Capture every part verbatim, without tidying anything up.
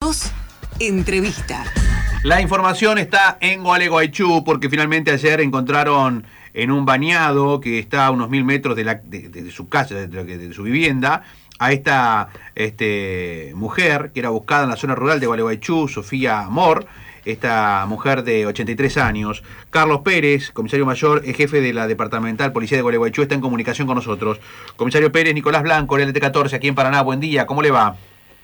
dos, entrevista. La información está en Gualeguaychú porque finalmente ayer encontraron en un bañado que está a unos mil metros de, la, de, de, de su casa, de, de, de su vivienda, a esta este, mujer que era buscada en la zona rural de Gualeguaychú, Sofía Amor, esta mujer de ochenta y tres años. Carlos Pérez, comisario mayor, es jefe de la Departamental Policía de Gualeguaychú, está en comunicación con nosotros. Comisario Pérez, Nicolás Blanco, L T catorce, aquí en Paraná, buen día, ¿cómo le va?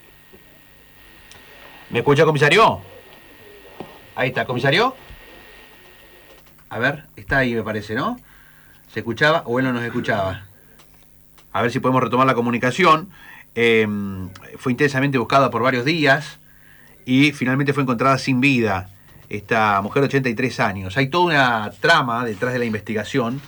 ¿Me escucha, comisario? Ahí está, comisario. A ver, está ahí me parece, ¿no? ¿Se escuchaba o él no nos escuchaba? A ver si podemos retomar la comunicación. Eh, fue intensamente buscada por varios días y finalmente fue encontrada sin vida esta mujer de ochenta y tres años. Hay toda una trama detrás de la investigación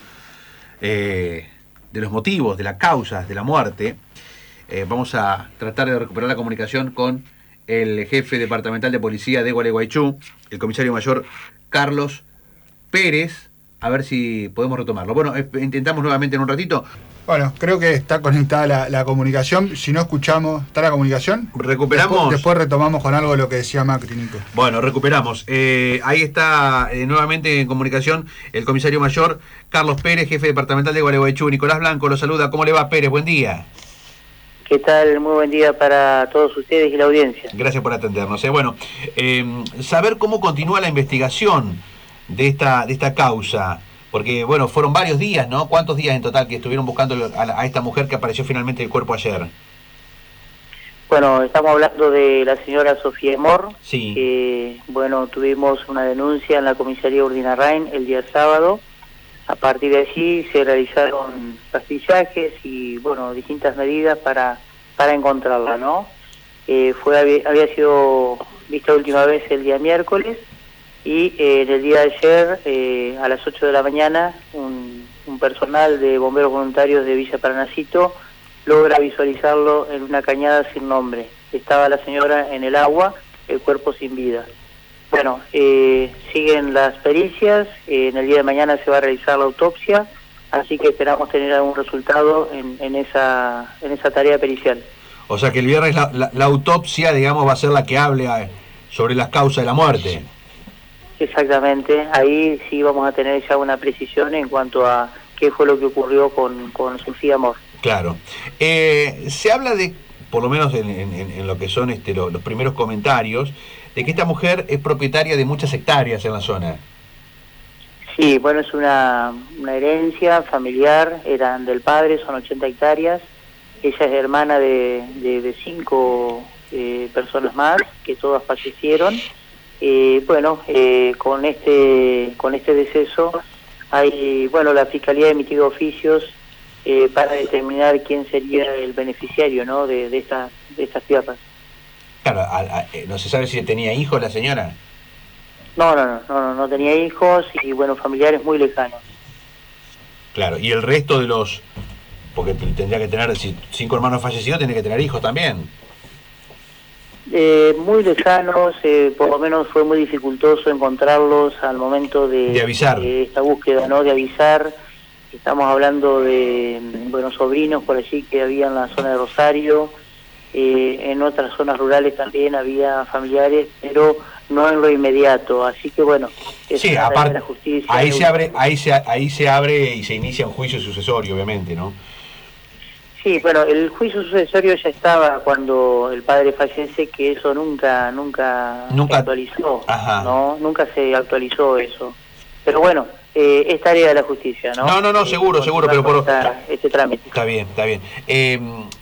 eh, de los motivos, de las causas de la muerte. Eh, vamos a tratar de recuperar la comunicación con el jefe departamental de policía de Gualeguaychú, el comisario mayor Carlos Pérez, a ver si podemos retomarlo. Bueno, eh, intentamos nuevamente en un ratito. Bueno, creo que está conectada la, la comunicación. Si no escuchamos, ¿está la comunicación? Recuperamos. Después, después retomamos con algo de lo que decía Macri, Nico. Bueno, recuperamos. Eh, ahí está eh, nuevamente en comunicación el comisario mayor Carlos Pérez, jefe departamental de Gualeguaychú. Nicolás Blanco lo saluda. ¿Cómo le va, Pérez? Buen día. ¿Qué tal? Muy buen día para todos ustedes y la audiencia. Gracias por atendernos. Eh, bueno, eh, saber cómo continúa la investigación de esta de esta causa, porque bueno, fueron varios días, ¿no? ¿Cuántos días en total que estuvieron buscando a, la, a esta mujer que apareció finalmente el cuerpo ayer? Bueno, estamos hablando de la señora Sofía Amor, sí. Que bueno, tuvimos una denuncia en la comisaría Urdinarrain el día sábado. A partir de allí se realizaron pastillajes y bueno, distintas medidas para para encontrarla, ¿no? Eh, fue había, había sido vista la última vez el día miércoles. Y eh, en el día de ayer, eh, a las ocho de la mañana, un, un personal de bomberos voluntarios de Villa Paranacito logra visualizarlo en una cañada sin nombre. Estaba la señora en el agua, el cuerpo sin vida. Bueno, eh, siguen las pericias, eh, en el día de mañana se va a realizar la autopsia, así que esperamos tener algún resultado en, en, esa, en esa tarea pericial. O sea que el viernes la, la, la autopsia, digamos, va a ser la que hable a, sobre las causas de la muerte. Exactamente, ahí sí vamos a tener ya una precisión en cuanto a qué fue lo que ocurrió con, con Sofía Amor. Claro. Eh, se habla de, por lo menos en, en, en lo que son este, lo, los primeros comentarios, de que esta mujer es propietaria de muchas hectáreas en la zona. Sí, bueno, es una, una herencia familiar, eran del padre, son ochenta hectáreas. Ella es hermana de, de, de cinco eh, personas más, que todas fallecieron. Eh, bueno, eh, con este con este deceso hay, bueno, la Fiscalía ha emitido oficios eh, para determinar quién sería el beneficiario, ¿no? de, de, esta, de estas tierras. Claro, a, a, no se sabe si tenía hijos la señora. No, no, no, no, no tenía hijos y, bueno, familiares muy lejanos. Claro, y el resto de los, porque tendría que tener, si cinco hermanos fallecidos, tiene que tener hijos también. Eh, muy lejanos, eh, por lo menos fue muy dificultoso encontrarlos al momento de, de avisar de esta búsqueda, ¿no? De avisar. Estamos hablando de, bueno, sobrinos por allí que había en la zona de Rosario, eh, en otras zonas rurales también había familiares, pero no en lo inmediato, así que bueno, es sí, aparte, de la justicia. Ahí se abre, ahí se, ahí se abre y se inicia un juicio sucesorio, obviamente, ¿no? Sí, bueno, el juicio sucesorio ya estaba cuando el padre fallece, que eso nunca nunca, ¿Nunca? se actualizó, Ajá. ¿no? Nunca se actualizó eso. Pero bueno, eh, es tarea de la justicia, ¿no? No, no, no, seguro, eh, seguro, pero por... Esta, este trámite. Está bien, está bien. Eh,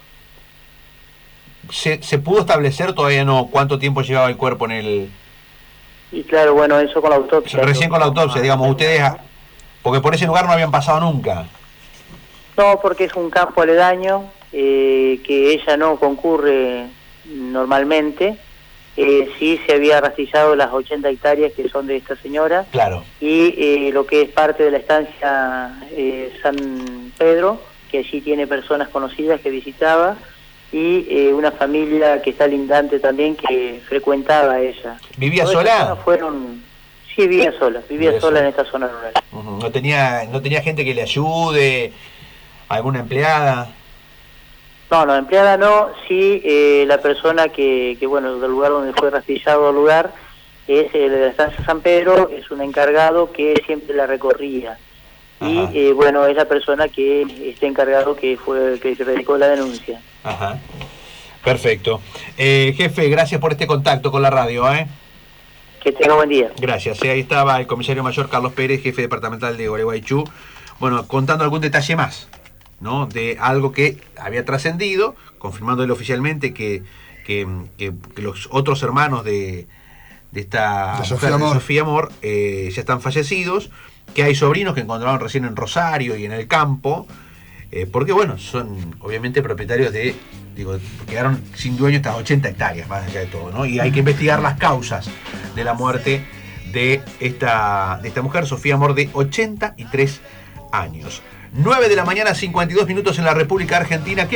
¿se, ¿Se pudo establecer todavía no cuánto tiempo llevaba el cuerpo en el...? Y claro, bueno, eso con la autopsia. Recién con la autopsia, digamos, ustedes... Porque por ese lugar no habían pasado nunca. No, porque es un campo aledaño, eh, que ella no concurre normalmente. Eh, sí se había rastillado las ochenta hectáreas que son de esta señora. Claro. Y eh, lo que es parte de la estancia eh, San Pedro, que allí tiene personas conocidas que visitaba, y eh, una familia que está lindante también que frecuentaba a ella. ¿Vivía Todas sola? Fueron... Sí, vivía sola, vivía, vivía sola, sola en esta zona rural. Uh-huh. ¿No tenía, no tenía gente que le ayude? ¿Alguna empleada? No, no, empleada no, sí eh, la persona que, que, bueno, del lugar donde fue rastillado el lugar, es el de la estancia San Pedro, es un encargado que siempre la recorría. Ajá. Y eh, bueno, es la persona que está encargado que fue que radicó la denuncia. Ajá. Perfecto. Eh, jefe, gracias por este contacto con la radio, ¿eh? Que tenga buen día. Gracias. Ahí estaba el comisario mayor Carlos Pérez, jefe departamental de Gualeguaychú, bueno, contando algún detalle más, ¿no? De algo que había trascendido, confirmándole oficialmente que, que, que, que los otros hermanos de, de esta de Sofía mujer, Amor, de Sofía Amor eh, ya están fallecidos, que hay sobrinos que encontraron recién en Rosario y en el campo, eh, porque bueno, son obviamente propietarios de, digo, quedaron sin dueño estas ochenta hectáreas, más allá de todo, ¿no? Y hay que investigar las causas de la muerte de esta, de esta mujer, Sofía Amor, de ochenta y tres años. nueve de la mañana, cincuenta y dos minutos en la República Argentina.